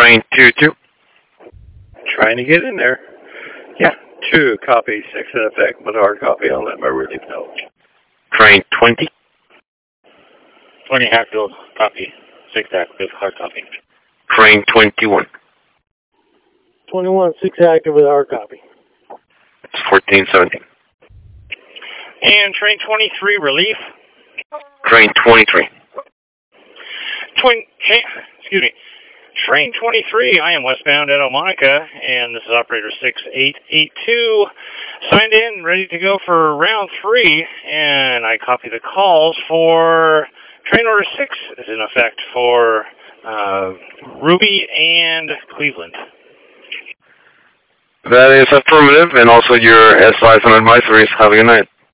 Train 2-2. Trying to get in there. Yeah, 2 copy, 6 in effect, with a hard copy. I'll let my relief know. Train 20. 20 active, copy. 6 active, hard copy. Train 21. 21, 6 active with a hard copy. It's 14-17. And train 23, relief. Train 23. Train 23, I am westbound at Omonica, and this is operator 6882. Signed in, ready to go for round 3, and I copy the calls for train order 6 is in effect for Ruby and Cleveland. That is affirmative, and also your S5 and advisories. Have a good night.